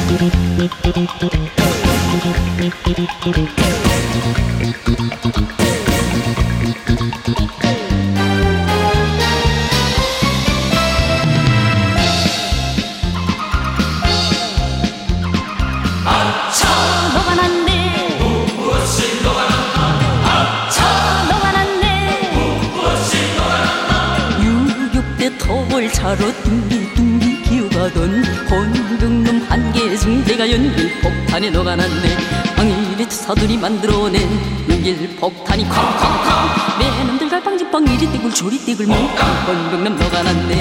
너가 났네. 무엇이 너가 났나. 너가 났네. 무엇이 너가 났나. 유격대 터벌차로 둥글둥글 기어가던 혼병놈 한계중 내가 연길 폭탄에 너가 났네. 방일의 투사들이 만들어낸 연길 폭탄이 쾅쾅쾅. 내 놈들 갈팡질팡 이리 띠굴 저리 띠굴 몽땅 혼병놈 너가 났네.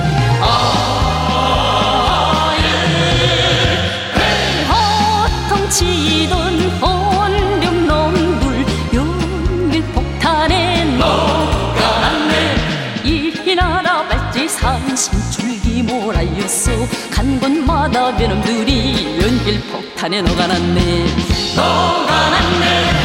치던 혼병놈들 연길 폭탄에 너가 났네. 이 나라 발제 30줄기 몰아였어. 간 곳마다 배놈들이 연길 폭탄에 너가 났네. 너가 났네.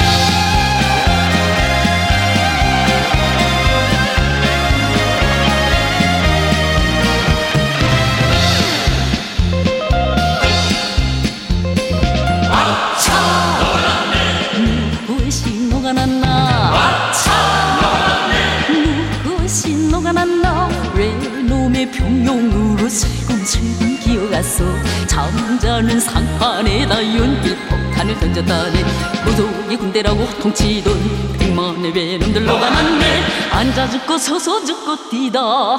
무엇이 너가 났나. 외놈의 병용으로 슬금슬금 기어갔어. 잠자는 상판에다 연길 폭탄을 던졌다네. 무속의 군대라고 호통치던 100만의 외놈들 너가 났네. 앉아 죽고 서서 죽고 뛰다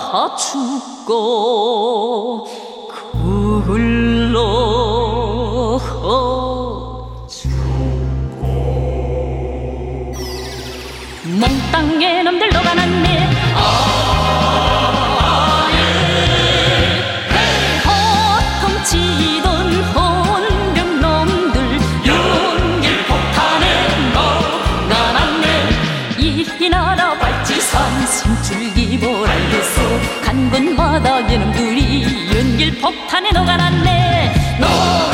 죽고 굴러 몽땅의 놈들 너가 났네. 호통치던 혼병놈들 연길 폭탄에 너가 났네. 이 나라 발지산 심줄기 몰아였어. 간 곳마다 얘놈들이 연길 폭탄에 너가 났네.